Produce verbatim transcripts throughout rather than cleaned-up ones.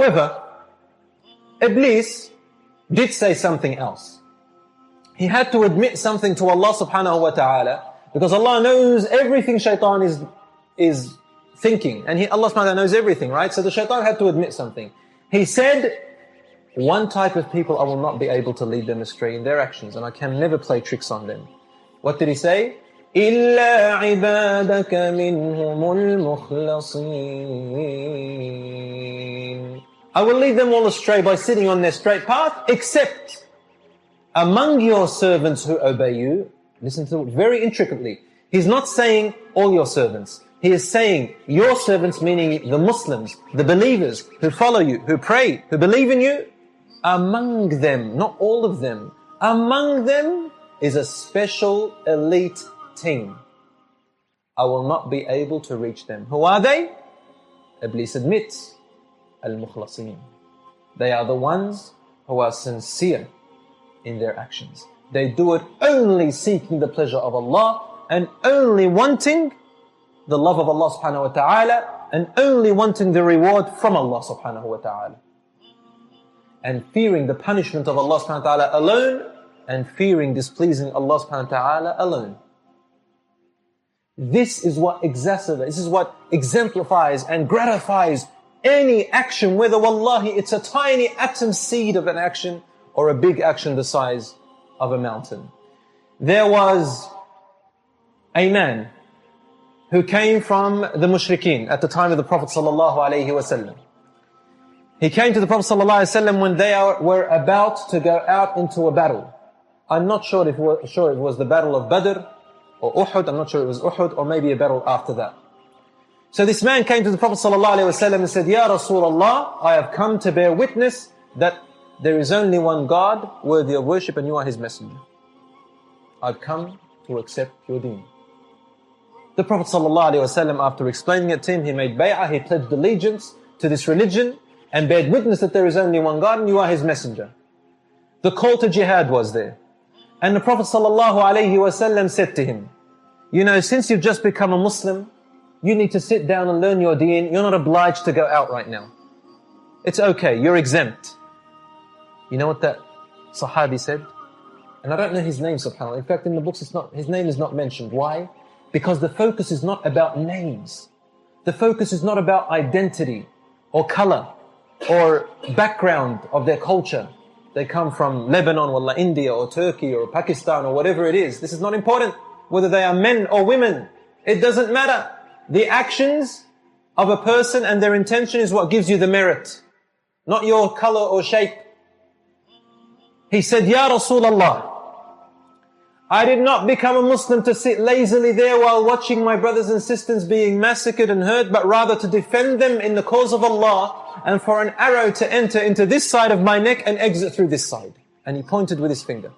However, Iblis did say something else. He had to admit something to Allah subhanahu wa ta'ala, because Allah knows everything shaitan is, is thinking. And he, Allah subhanahu wa ta'ala knows everything, right? So the shaitan had to admit something. He said, one type of people I will not be able to lead them astray in their actions, and I can never play tricks on them. What did he say? إِلَّا عِبَادَكَ مِنْهُمُ الْمُخْلَصِينَ. I will lead them all astray by sitting on their straight path, except among your servants who obey you. Listen to it very intricately. He's not saying all your servants. He is saying your servants, meaning the Muslims, the believers who follow you, who pray, who believe in you. Among them, not all of them, among them is a special elite team. I will not be able to reach them. Who are they? Iblis admits, Al-Mukhlasin. They are the ones who are sincere in their actions. They do it only seeking the pleasure of Allah and only wanting the love of Allah subhanahu wa ta'ala and only wanting the reward from Allah subhanahu wa ta'ala. And fearing the punishment of Allah subhanahu wa ta'ala alone and fearing displeasing Allah subhanahu wa ta'ala alone. This is what exacerbates, this is what exemplifies and gratifies any action, whether wallahi it's a tiny atom seed of an action or a big action the size of a mountain. There was a man who came from the mushrikeen at the time of the Prophet sallallahu alaihi wasallam. He came to the Prophet sallallahu alaihi wasallam when they are, were about to go out into a battle. I'm not sure if, sure it was the battle of Badr or Uhud. I'm not sure it was Uhud or maybe a battle after that. So this man came to the Prophet ﷺ and said, Ya Rasulullah, I have come to bear witness that there is only one God worthy of worship and you are His messenger. I've come to accept your deen. The Prophet ﷺ, after explaining it to him, he made bay'ah, he pledged allegiance to this religion and bared witness that there is only one God and you are His messenger. The call to jihad was there. And the Prophet ﷺ said to him, you know, since you've just become a Muslim, you need to sit down and learn your deen. You're not obliged to go out right now. It's okay, you're exempt. You know what that Sahabi said? And I don't know his name, subhanAllah. In fact, in the books, it's not, his name is not mentioned. Why? Because the focus is not about names. The focus is not about identity or color or background of their culture. They come from Lebanon, wallah, India or Turkey or Pakistan or whatever it is. This is not important. Whether they are men or women, it doesn't matter. The actions of a person and their intention is what gives you the merit, not your color or shape. He said, Ya Rasulullah, I did not become a Muslim to sit lazily there while watching my brothers and sisters being massacred and hurt, but rather to defend them in the cause of Allah and for an arrow to enter into this side of my neck and exit through this side. And he pointed with his finger.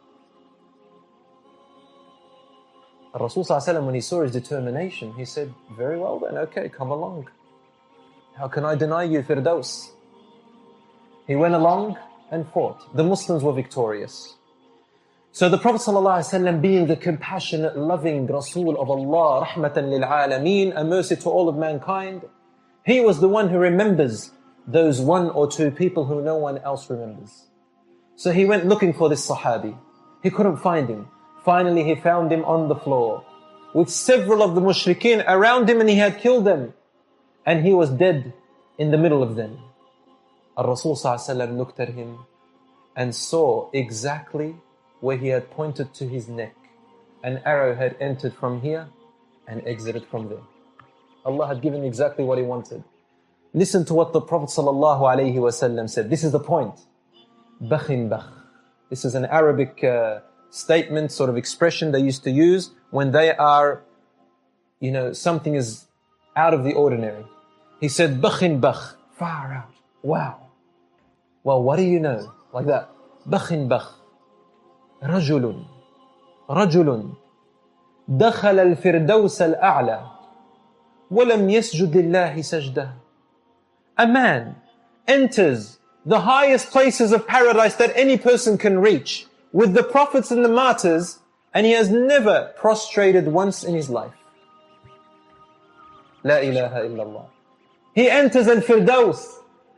Rasul sallallahu alaihi wasallam, when he saw his determination, he said, very well then, okay, come along. How can I deny you Firdaus? He went along and fought. The Muslims were victorious. So the Prophet sallallahu alaihi wasallam, being the compassionate, loving Rasul of Allah, rahmatan lil alameen, a mercy to all of mankind, he was the one who remembers those one or two people who no one else remembers. So he went looking for this Sahabi. He couldn't find him. Finally, he found him on the floor with several of the mushrikeen around him and he had killed them. And he was dead in the middle of them. Ar-Rasul sallallahu alaihi wasallam looked at him and saw exactly where he had pointed to his neck. An arrow had entered from here and exited from there. Allah had given exactly what he wanted. Listen to what the Prophet sallallahu alaihi wasallam said. This is the point. Bakhin bakh. This is an Arabic uh, statement, sort of expression they used to use when they are, you know, something is out of the ordinary. He said, Bakhin bakh, far out, wow. Well, what do you know? Like that. Bakhin bakh. رجل رجل دخل الفردوس الأعلى ولم يسجد لله سجدة. A man enters the highest places of paradise that any person can reach with the prophets and the martyrs, and he has never prostrated once in his life. La ilaha illallah. He enters al-Firdaus,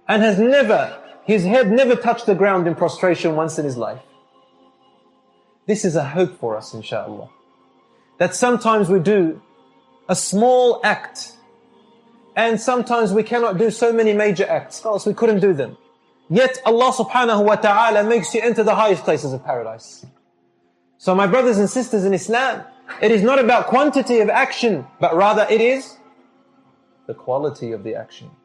and has never, his head never touched the ground in prostration once in his life. This is a hope for us, inshallah. That sometimes we do a small act, and sometimes we cannot do so many major acts, else we couldn't do them. Yet Allah subhanahu wa ta'ala makes you enter the highest places of paradise. So my brothers and sisters in Islam, it is not about quantity of action, but rather it is the quality of the action.